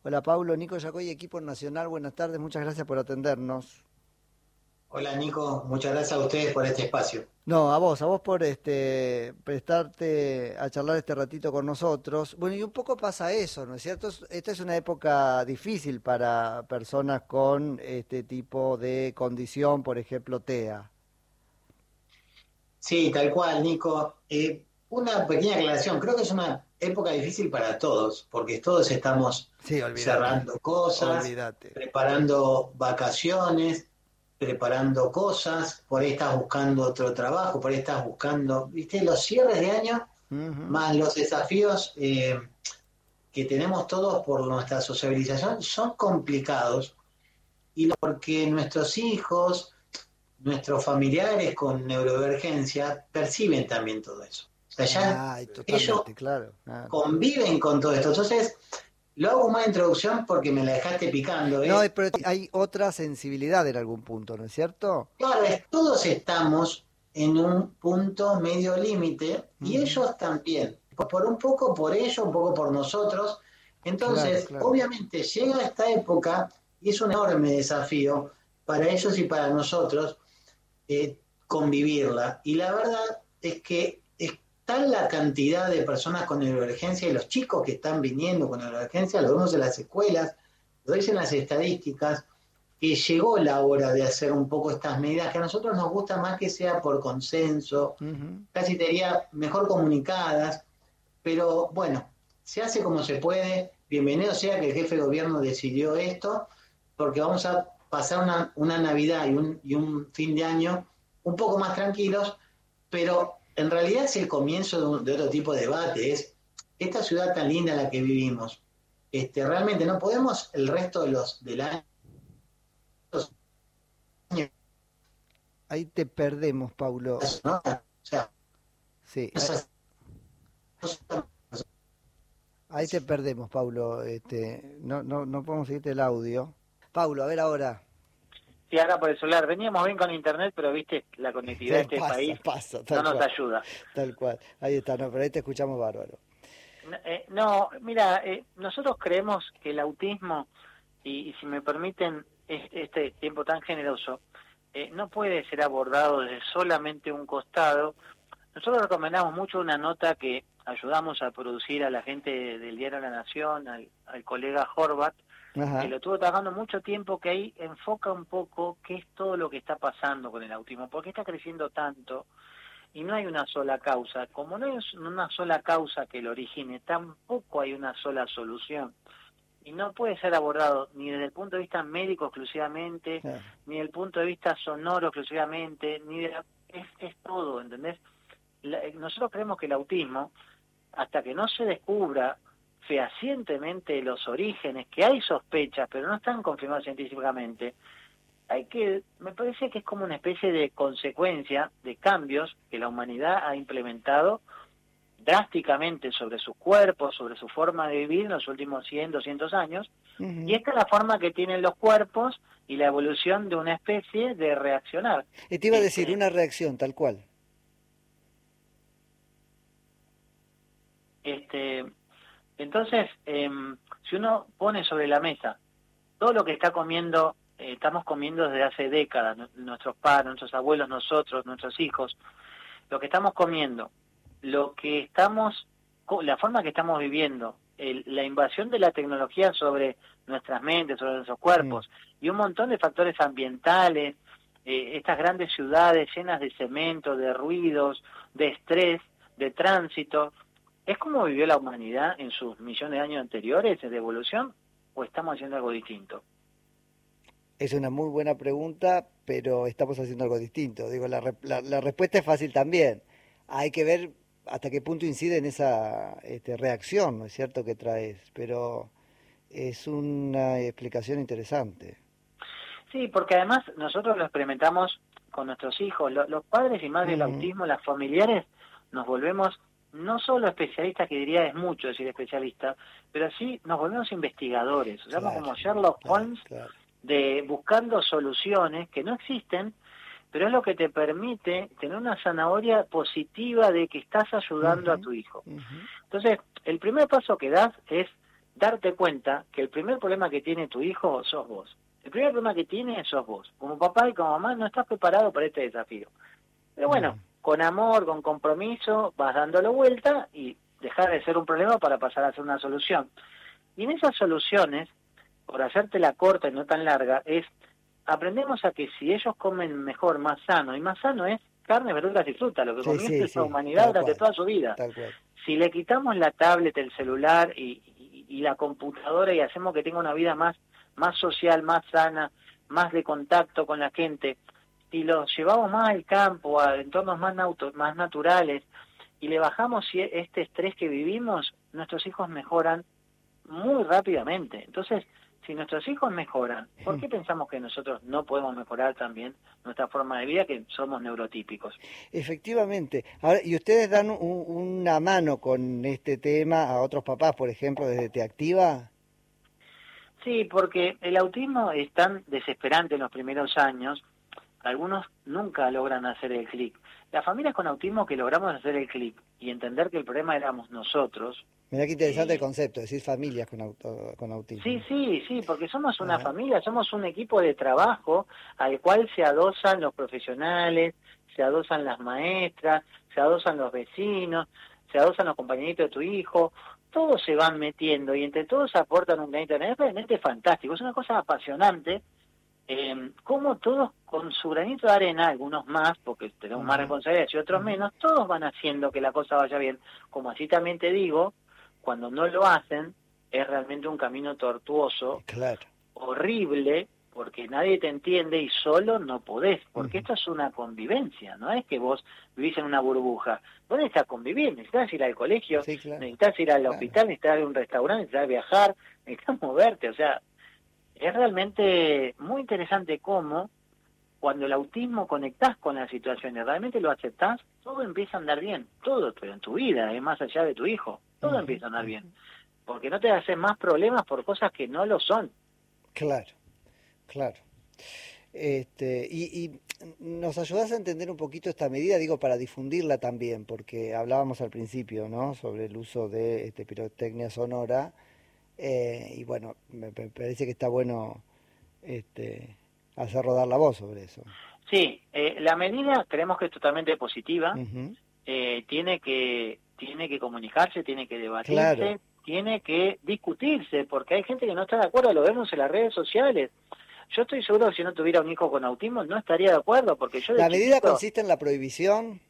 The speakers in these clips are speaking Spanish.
Hola Paulo, Nico Yacoy, equipo nacional, buenas tardes, muchas gracias por atendernos. Hola Nico, muchas gracias a ustedes por este espacio. No, a vos por prestarte a charlar este ratito con nosotros. Bueno, y un poco pasa eso, ¿no es cierto? Esta es una época difícil para personas con este tipo de condición, por ejemplo, TEA. Sí, tal cual, Nico. Una pequeña aclaración, creo que es una época difícil para todos, porque todos estamos Sí, olvídate, cerrando cosas, olvídate. preparando vacaciones, preparando cosas, por ahí estás buscando otro trabajo, por ahí estás buscando, viste, los cierres de año, Ujú. más los desafíos que tenemos todos por nuestra sociabilización, son complicados, y porque nuestros hijos nuestros familiares con neurodivergencia perciben también todo eso. O sea, ya Ay, ellos totalmente, claro, claro. conviven con todo esto. Entonces, lo hago una introducción porque me la dejaste picando. No, Es, pero hay otra sensibilidad en algún punto, ¿no es cierto? claro, todos estamos en un punto medio límite y Ujú. ellos también. Por un poco por ellos, un poco por nosotros. Claro, Entonces, claro. obviamente llega esta época y es un enorme desafío para ellos y para nosotros convivirla. Y la verdad es que está la cantidad de personas con neurodivergencia y los chicos que están viniendo con neurodivergencia, lo vemos en las escuelas, lo dicen las estadísticas, que llegó la hora de hacer un poco estas medidas, que a nosotros nos gusta más que sea por consenso, Ujú. casi te diría mejor comunicadas, pero bueno, se hace como se puede. Bienvenido sea que el jefe de gobierno decidió esto, porque vamos a pasar una Navidad y un fin de año un poco más tranquilos, pero en realidad es el comienzo de otro tipo de debate. Es esta ciudad tan linda en la que vivimos. Realmente no podemos el resto del año, Ahí te perdemos, Paulo. ¿no? O sea, Sí, esas ahí te perdemos, Paulo. No podemos seguirte el audio. Paulo, a ver ahora. Sí, ahora por el celular. Veníamos bien con internet, pero viste, la conectividad de este Pasa, país pasa, no tal nos cual, ayuda. tal cual. Ahí está, no, pero ahí te escuchamos bárbaro. No, mira, nosotros creemos que el autismo, y si me permiten este tiempo tan generoso, no puede ser abordado desde solamente un costado. Nosotros recomendamos mucho una nota que ayudamos a producir a la gente del diario La Nación, al colega Horvat, que Ajá. lo estuvo trabajando mucho tiempo, que ahí enfoca un poco qué es todo lo que está pasando con el autismo, por qué está creciendo tanto, y no hay una sola causa. Como no hay una sola causa que lo origine, tampoco hay una sola solución. Y no puede ser abordado ni desde el punto de vista médico exclusivamente, Ah. ni desde el punto de vista sonoro exclusivamente, ni de es todo, ¿entendés? Nosotros creemos que el autismo, hasta que no se descubra fehacientemente los orígenes, que hay sospechas, pero no están confirmadas científicamente, me parece que es como una especie de consecuencia de cambios que la humanidad ha implementado drásticamente sobre sus cuerpos, sobre su forma de vivir en los últimos 100, 200 años, y Ujú. esta es la forma que tienen los cuerpos y la evolución de una especie de reaccionar. Y te iba a decir Este, una reacción tal cual. este, entonces, si uno pone sobre la mesa todo lo que está comiendo, estamos comiendo desde hace décadas, nuestros padres, nuestros abuelos, nosotros, nuestros hijos, lo que estamos comiendo, lo que estamos, la forma que estamos viviendo, la invasión de la tecnología sobre nuestras mentes, sobre nuestros Mm. cuerpos, y un montón de factores ambientales, estas grandes ciudades llenas de cemento, de ruidos, de estrés, de tránsito. ¿Es como vivió la humanidad en sus millones de años anteriores de evolución o estamos haciendo algo distinto? Es una muy buena pregunta, pero estamos haciendo algo distinto. Digo, la respuesta es fácil también. Hay que ver hasta qué punto incide en esa reacción, ¿no es cierto?, que traes. Pero es una explicación interesante. Sí, porque además nosotros lo experimentamos con nuestros hijos, los padres y madres del Ujú. autismo, las familiares, nos volvemos no solo especialistas, que diría es mucho decir especialistas, pero sí nos volvemos investigadores, somos Claro, como Sherlock claro, Holmes claro. de buscando soluciones que no existen, pero es lo que te permite tener una zanahoria positiva de que estás ayudando a Ujú, tu hijo. ujú. Entonces, el primer paso que das es darte cuenta que el primer problema que tiene tu hijo sos vos. El primer problema que tiene sos vos. Como papá y como mamá no estás preparado para este desafío. Pero bueno, con amor, con compromiso, vas dándolo vuelta y dejar de ser un problema para pasar a ser una solución. Y en esas soluciones, por hacértela corta y no tan larga, aprendemos a que si ellos comen mejor, más sano, y más sano es carne, verduras y fruta, lo que comió la humanidad durante toda su vida. Si le quitamos la tablet, el celular y la computadora y hacemos que tenga una vida más social, más sana, más de contacto con la gente, si los llevamos más al campo, a entornos más naturales, y le bajamos este estrés que vivimos, nuestros hijos mejoran muy rápidamente. Entonces, si nuestros hijos mejoran, ¿por qué pensamos que nosotros no podemos mejorar también nuestra forma de vida, que somos neurotípicos? Efectivamente. Ahora, ¿y ustedes dan una mano con este tema a otros papás, por ejemplo, desde Te Activa? Sí, porque el autismo es tan desesperante en los primeros años, algunos nunca logran hacer el clic. Las familias con autismo que logramos hacer el clic y entender que el problema éramos nosotros. Mirá qué interesante el concepto, decir familias con autismo. Sí, porque somos una familia, somos un equipo de trabajo al cual se adosan los profesionales, se adosan las maestras, se adosan los vecinos, se adosan los compañeritos de tu hijo, todos se van metiendo y entre todos aportan un granito de arena. Es realmente fantástico, es una cosa apasionante. Como todos con su granito de arena, algunos más, porque tenemos más responsabilidades y otros menos, todos van haciendo que la cosa vaya bien. Como así también te digo, cuando no lo hacen, es realmente un camino tortuoso, horrible, porque nadie te entiende y solo no podés, porque esto es una convivencia, no es que vos vivís en una burbuja, vos necesitas convivir, necesitas ir al colegio, necesitas ir al hospital, necesitas ir a un restaurante, necesitas viajar, necesitas moverte, o sea, es realmente muy interesante cómo cuando el autismo conectás con la situación y realmente lo aceptás, todo empieza a andar bien, todo, pero en tu vida, más allá de tu hijo, todo empieza a andar bien, porque no te haces más problemas por cosas que no lo son. Claro. Y nos ayudás a entender un poquito esta medida, digo, para difundirla también, porque hablábamos al principio, ¿no?, sobre el uso de pirotecnia sonora. Y bueno, me parece que está bueno hacer rodar la voz sobre eso. Sí, la medida creemos que es totalmente positiva, tiene que comunicarse, tiene que debatirse, tiene que discutirse, porque hay gente que no está de acuerdo, lo vemos en las redes sociales. Yo estoy seguro que si no tuviera un hijo con autismo no estaría de acuerdo, porque yo... ¿La medida consiste en la prohibición?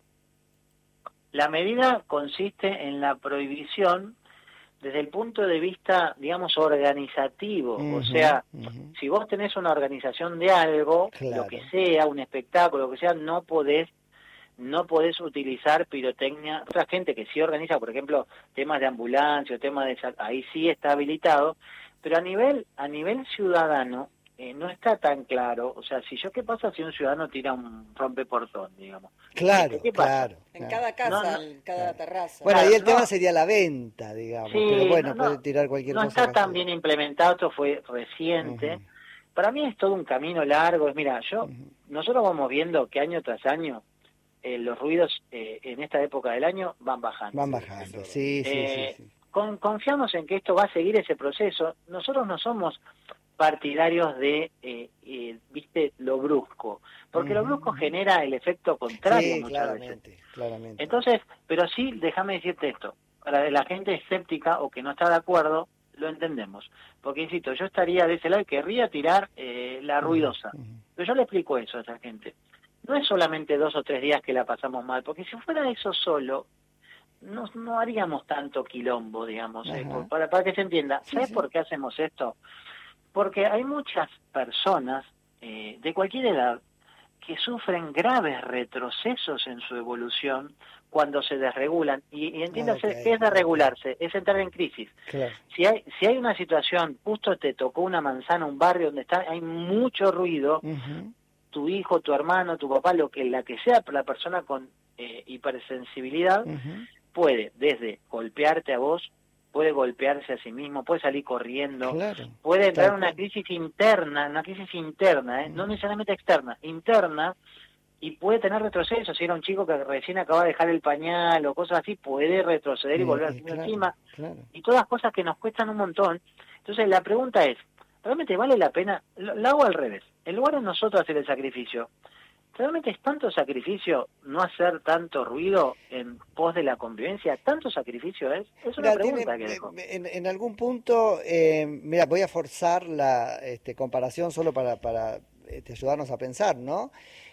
La medida consiste en la prohibición desde el punto de vista, digamos, organizativo. O sea, si vos tenés una organización de algo, lo que sea, un espectáculo, lo que sea, no podés utilizar pirotecnia. Otra gente que sí organiza, por ejemplo, temas de ambulancia o temas de... ahí sí está habilitado, pero a nivel ciudadano no está tan claro. O sea, ¿qué pasa si un ciudadano tira un rompeportón, digamos? ¿Qué pasa? En cada casa, en cada terraza. Bueno, ahí el tema sería la venta, digamos, sí, pero bueno, puede tirar cualquier cosa. No está tan bien implementado, esto fue reciente. Para mí es todo un camino largo. Mira, nosotros vamos viendo que año tras año los ruidos en esta época del año van bajando. Sí. Confiamos en que esto va a seguir ese proceso. Nosotros no somos partidarios de, viste, lo brusco, porque lo brusco genera el efecto contrario muchas veces. Claramente. Entonces, pero sí, déjame decirte esto, para la gente escéptica o que no está de acuerdo, lo entendemos, porque insisto, yo estaría de ese lado y querría tirar la ruidosa, pero yo le explico eso a esa gente. No es solamente 2 o 3 días que la pasamos mal, porque si fuera eso solo, no haríamos tanto quilombo, digamos, para que se entienda. ¿Sabes por qué hacemos esto? Porque hay muchas personas de cualquier edad que sufren graves retrocesos en su evolución cuando se desregulan. Y entiéndase, ¿qué es desregularse? Es entrar en crisis. Claro. Si hay una situación, justo te tocó una manzana, un barrio donde hay mucho ruido, tu hijo, tu hermano, tu papá, la que sea la persona con hipersensibilidad, puede desde golpearte a vos, puede golpearse a sí mismo, puede salir corriendo, puede entrar en una crisis interna, no necesariamente externa, interna, y puede tener retroceso. Si era un chico que recién acaba de dejar el pañal o cosas así, puede retroceder y volver encima. Claro. Y todas cosas que nos cuestan un montón. Entonces la pregunta es, ¿realmente vale la pena? Lo hago al revés. En lugar de nosotros hacer el sacrificio, ¿realmente es tanto sacrificio no hacer tanto ruido en pos de la convivencia? ¿Tanto sacrificio es? Es una pregunta que dejo. En algún punto, mira, voy a forzar la comparación solo para ayudarnos a pensar, ¿no?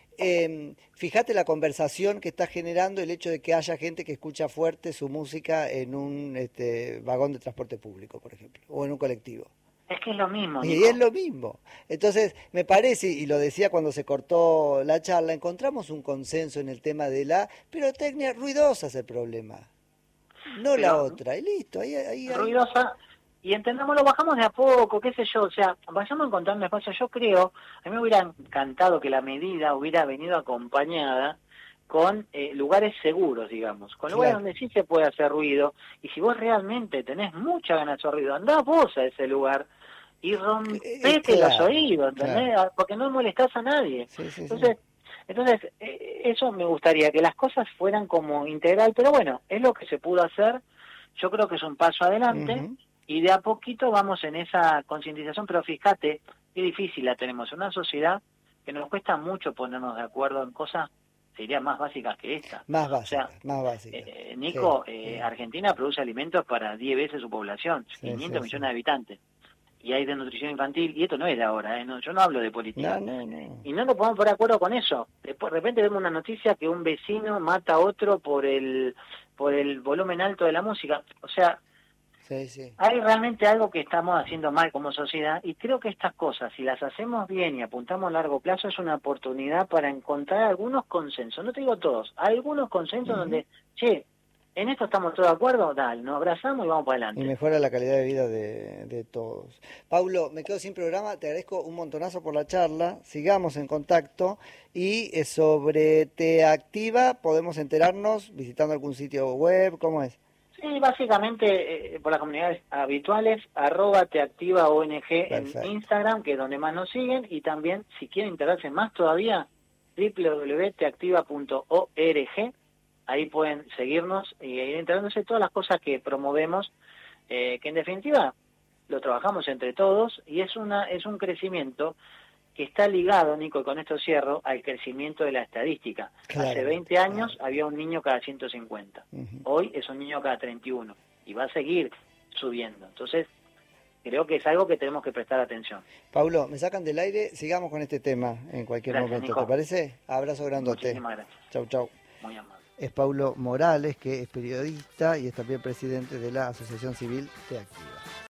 Fíjate la conversación que está generando el hecho de que haya gente que escucha fuerte su música en un vagón de transporte público, por ejemplo, o en un colectivo. Es que es lo mismo, Y Nico. es lo mismo. Entonces, me parece, y lo decía cuando se cortó la charla, encontramos un consenso en el tema de la pirotecnia. Ruidosa es el problema, no la otra. Y listo, ahí. Ruidosa. Y entendámoslo, bajamos de a poco, qué sé yo, o sea, vayamos encontrando espacios. Yo creo, a mí me hubiera encantado que la medida hubiera venido acompañada con lugares seguros, digamos, con lugares donde sí se puede hacer ruido, y si vos realmente tenés mucha ganas de hacer ruido, andá vos a ese lugar y rompete los oídos, ¿entendés? Porque no molestás a nadie. Entonces, eso me gustaría, que las cosas fueran como integral, pero bueno, es lo que se pudo hacer, yo creo que es un paso adelante, y de a poquito vamos en esa concientización, pero fíjate, qué difícil la tenemos, una sociedad que nos cuesta mucho ponernos de acuerdo en cosas, serían más básicas que esta. Más básicas, más básicas. Nico, Argentina produce alimentos para 10 veces su población, 500 millones de habitantes. Y hay de nutrición infantil, y esto no es de ahora, yo no hablo de política. No. Y no nos podemos poner de acuerdo con eso. De repente vemos una noticia que un vecino mata a otro por el volumen alto de la música. O sea, hay realmente algo que estamos haciendo mal como sociedad, y creo que estas cosas, si las hacemos bien y apuntamos a largo plazo, es una oportunidad para encontrar algunos consensos. No te digo todos, algunos consensos donde, en esto estamos todos de acuerdo, dale, nos abrazamos y vamos para adelante. Y mejora la calidad de vida de todos. Paulo, me quedo sin programa, te agradezco un montonazo por la charla, sigamos en contacto, y sobre Te Activa podemos enterarnos visitando algún sitio web, ¿cómo es? Sí, básicamente por las comunidades habituales, @teactivaong en Instagram, que es donde más nos siguen, y también, si quieren enterarse más todavía, www.teactiva.org. Ahí pueden seguirnos y ir enterándose de todas las cosas que promovemos, que en definitiva lo trabajamos entre todos, y es un crecimiento que está ligado, Nico, y con esto cierro, al crecimiento de la estadística. Hace 20 años había un niño cada 150. Hoy es un niño cada 31. Y va a seguir subiendo. Entonces, creo que es algo que tenemos que prestar atención. Paulo, me sacan del aire, sigamos con este tema en cualquier momento, Nico. ¿te parece? Abrazo grandote. Muchísimas gracias. Chau. Muy amable. Es Paulo Morales, que es periodista y es también presidente de la Asociación Civil Te Activa.